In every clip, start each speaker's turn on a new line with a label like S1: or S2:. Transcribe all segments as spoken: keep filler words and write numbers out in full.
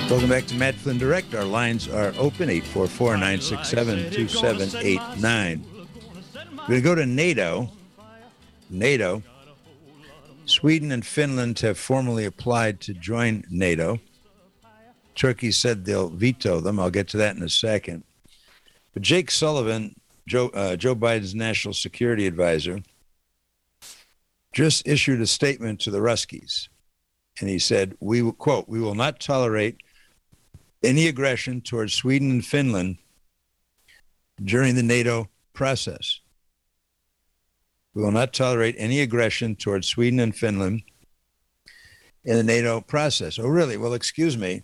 S1: Welcome back to Matt Flynn Direct. Our lines are open, eight four four, nine six seven, two seven eight nine. We're going to go to NATO. NATO. Sweden and Finland have formally applied to join NATO. Turkey said they'll veto them. I'll get to that in a second. But Jake Sullivan, Joe, uh, Joe Biden's national security advisor, just issued a statement to the Ruskies. And he said, we will, quote, we will not tolerate any aggression towards Sweden and Finland during the NATO process. We will not tolerate any aggression towards Sweden and Finland in the NATO process. Oh, really? Well, excuse me.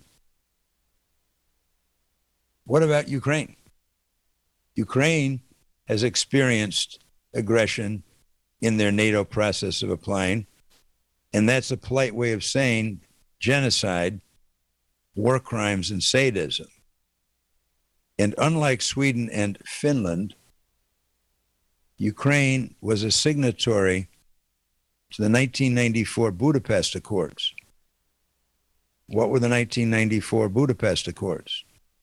S1: What about Ukraine? Ukraine has experienced aggression in their NATO process of applying, and that's a polite way of saying genocide, war crimes, and sadism. And unlike Sweden and Finland, Ukraine was a signatory to the nineteen ninety-four Budapest Accords. What were the nineteen ninety-four Budapest Accords?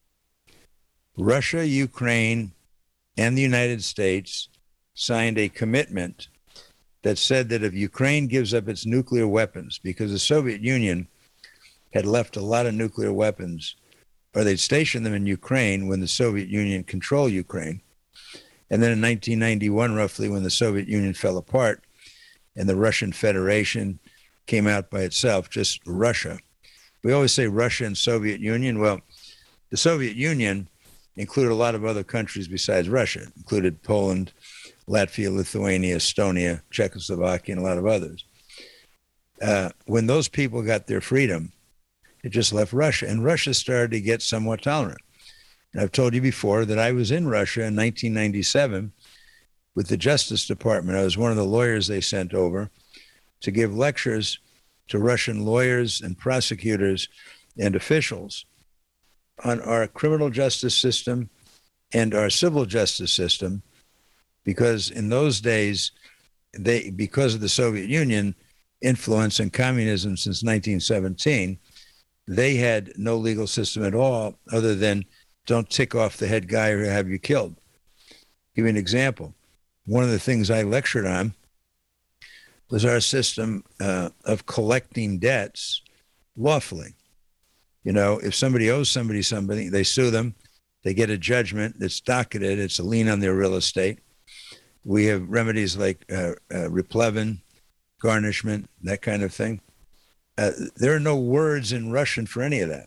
S1: Russia, Ukraine, and the United States signed a commitment that said that if Ukraine gives up its nuclear weapons, because the Soviet Union had left a lot of nuclear weapons, or they'd stationed them in Ukraine when the Soviet Union controlled Ukraine. And then in nineteen ninety-one, roughly, when the Soviet Union fell apart and the Russian Federation came out by itself, just Russia. We always say Russia and Soviet Union. Well, the Soviet Union included a lot of other countries besides Russia. It included Poland, Latvia, Lithuania, Estonia, Czechoslovakia, and a lot of others. Uh, when those people got their freedom, it just left Russia, and Russia started to get somewhat tolerant. And I've told you before that I was in Russia in nineteen ninety-seven with the Justice Department. I was one of the lawyers they sent over to give lectures to Russian lawyers and prosecutors and officials on our criminal justice system and our civil justice system, because in those days, they, because of the Soviet Union influence and communism since nineteen seventeen, they had no legal system at all other than don't tick off the head guy or have you killed. Give you an example. One of the things I lectured on was our system uh, of collecting debts lawfully. You know, if somebody owes somebody somebody, they sue them, they get a judgment, it's docketed, it's a lien on their real estate. We have remedies like uh, uh, replevin, garnishment, that kind of thing. Uh, there are no words in Russian for any of that.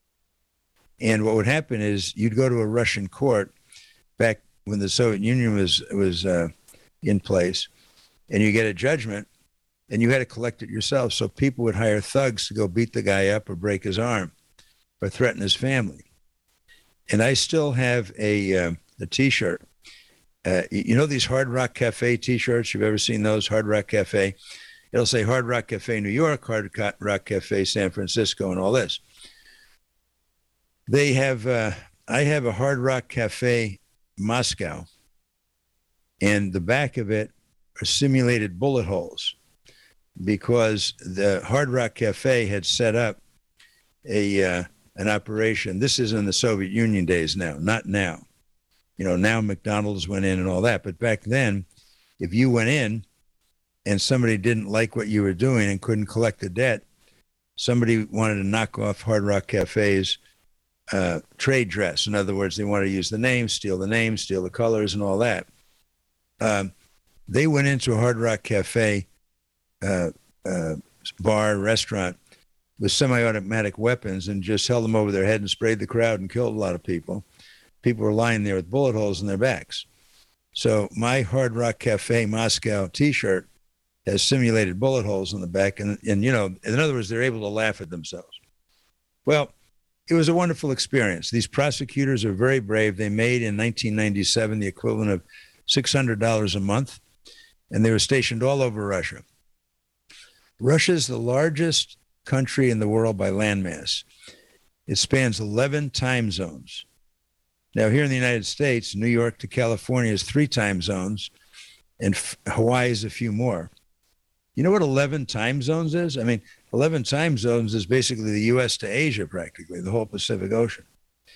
S1: And what would happen is you'd go to a Russian court back when the Soviet Union was was uh, in place, and you get a judgment, and you had to collect it yourself. So people would hire thugs to go beat the guy up or break his arm or threaten his family. And I still have a uh, a T-shirt. Uh, you know these Hard Rock Cafe T-shirts? You've ever seen those? Hard Rock Cafe. It'll say Hard Rock Cafe New York, Hard Rock Cafe San Francisco, and all this. They have, uh, I have a Hard Rock Cafe Moscow, and the back of it are simulated bullet holes because the Hard Rock Cafe had set up a uh, an operation. This is in the Soviet Union days now, not now. You know, now McDonald's went in and all that, but back then, if you went in and somebody didn't like what you were doing and couldn't collect the debt, somebody wanted to knock off Hard Rock Cafe's uh, trade dress. In other words, they wanted to use the name, steal the name, steal the colors and all that. Um, they went into a Hard Rock Cafe uh, uh, bar, restaurant with semi-automatic weapons and just held them over their head and sprayed the crowd and killed a lot of people. People were lying there with bullet holes in their backs. So my Hard Rock Cafe Moscow T-shirt has simulated bullet holes in the back. And, and, you know, in other words, they're able to laugh at themselves. Well, it was a wonderful experience. These prosecutors are very brave. They made in nineteen ninety-seven the equivalent of six hundred dollars a month, and they were stationed all over Russia. Russia is the largest country in the world by landmass. It spans eleven time zones. Now, here in the United States, New York to California is three time zones, and Hawaii is a few more. You know what eleven time zones is? I mean, eleven time zones is basically the U S to Asia, practically, the whole Pacific Ocean.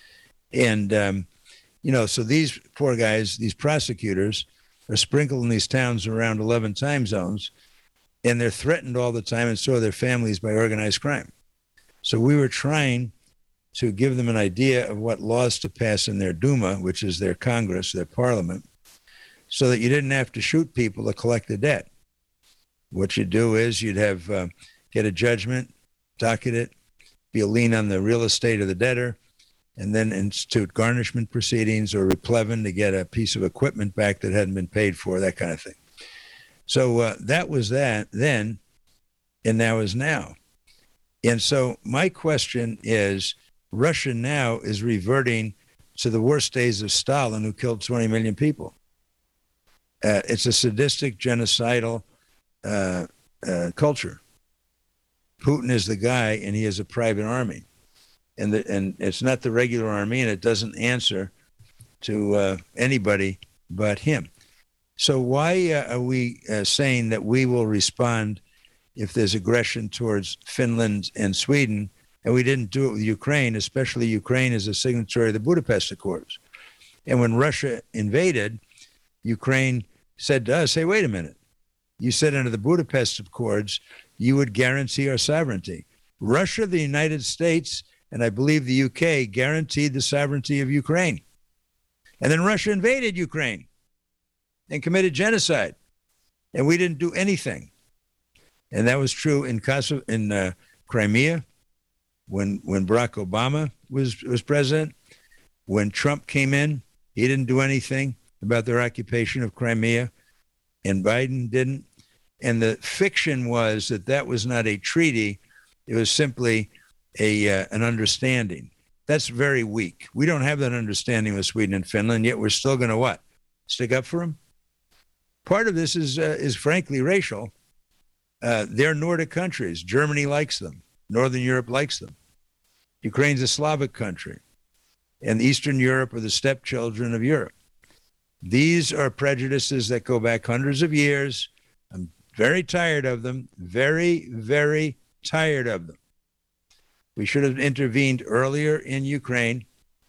S1: And, um, you know, so these poor guys, these prosecutors, are sprinkled in these towns around eleven time zones, and they're threatened all the time, and so are their families, by organized crime. So we were trying to give them an idea of what laws to pass in their Duma, which is their Congress, their parliament, so that you didn't have to shoot people to collect the debt. What you do is you'd have uh, get a judgment, docket it, be a lien on the real estate of the debtor, and then institute garnishment proceedings or replevin to get a piece of equipment back that hadn't been paid for, that kind of thing. So uh, that was that then, and now is now. And so my question is, Russia now is reverting to the worst days of Stalin, who killed twenty million people. Uh, it's a sadistic, genocidal uh, uh, culture. Putin is the guy, and he has a private army. And, the, and it's not the regular army, and it doesn't answer to uh, anybody but him. So why uh, are we uh, saying that we will respond if there's aggression towards Finland and Sweden, and we didn't do it with Ukraine, especially Ukraine is a signatory of the Budapest Accords? And when Russia invaded, Ukraine said to us, hey, wait a minute. You said under the Budapest Accords, you would guarantee our sovereignty. Russia, the United States, and I believe the U K guaranteed the sovereignty of Ukraine. And then Russia invaded Ukraine and committed genocide. And we didn't do anything. And that was true in Kosovo, in uh, Crimea, when when Barack Obama was, was president. When Trump came in, he didn't do anything about their occupation of Crimea, and Biden didn't. And the fiction was that that was not a treaty. It was simply a uh, an understanding. That's very weak. We don't have that understanding with Sweden and Finland, yet we're still going to what? Stick up for them? Part of this is, uh, is frankly, racial. Uh, they're Nordic countries. Germany likes them. Northern Europe likes them. Ukraine's a Slavic country. And Eastern Europe are the stepchildren of Europe. These are prejudices that go back hundreds of years. I'm very tired of them. Very, very tired of them. We should have intervened earlier in Ukraine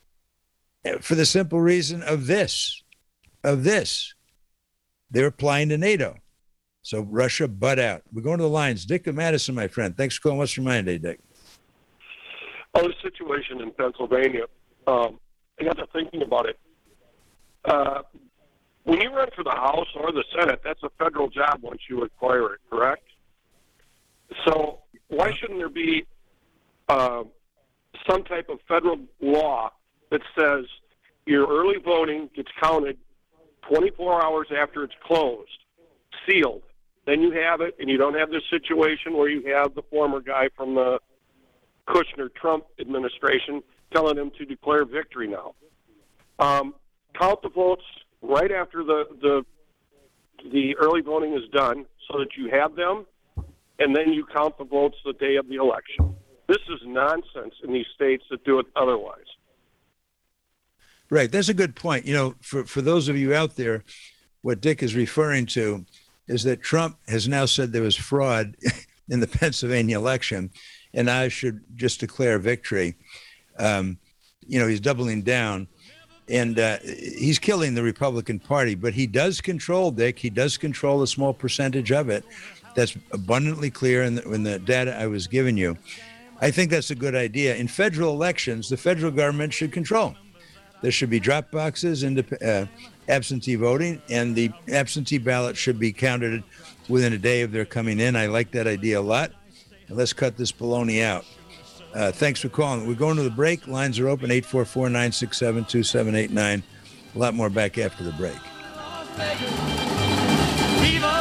S1: for the simple reason of this, of this. They're applying to NATO. So Russia, butt out. We're going to the lines. Dick of Madison, my friend. Thanks for calling. What's your mind today, Dick?
S2: Oh, the situation in Pennsylvania. Um, I got to thinking about it. Uh, when you run for the House or the Senate, that's a federal job once you acquire it, correct? So why shouldn't there be uh, some type of federal law that says your early voting gets counted twenty-four hours after it's closed, sealed? Then you have it, and you don't have this situation where you have the former guy from the Kushner-Trump administration telling him to declare victory now. Um, count the votes right after the, the the early voting is done so that you have them, and then you count the votes the day of the election. This is nonsense in these states that do it otherwise.
S1: Right. That's a good point. You know, for, for those of you out there, what Dick is referring to is that Trump has now said there was fraud in the Pennsylvania election, and I should just declare victory. Um, you know, he's doubling down, and uh, he's killing the Republican Party, but he does control, Dick, he does control a small percentage of it. That's abundantly clear in the, in the data I was giving you. I think that's a good idea. In federal elections, the federal government should control. There should be drop boxes into uh, absentee voting, and the absentee ballot should be counted within a day of their coming in. I like that idea a lot. And let's cut this baloney out. Uh, thanks for calling. We're going to the break. Lines are open, eight four four, nine six seven, two seven eight nine. A lot more back after the break.
S3: Viva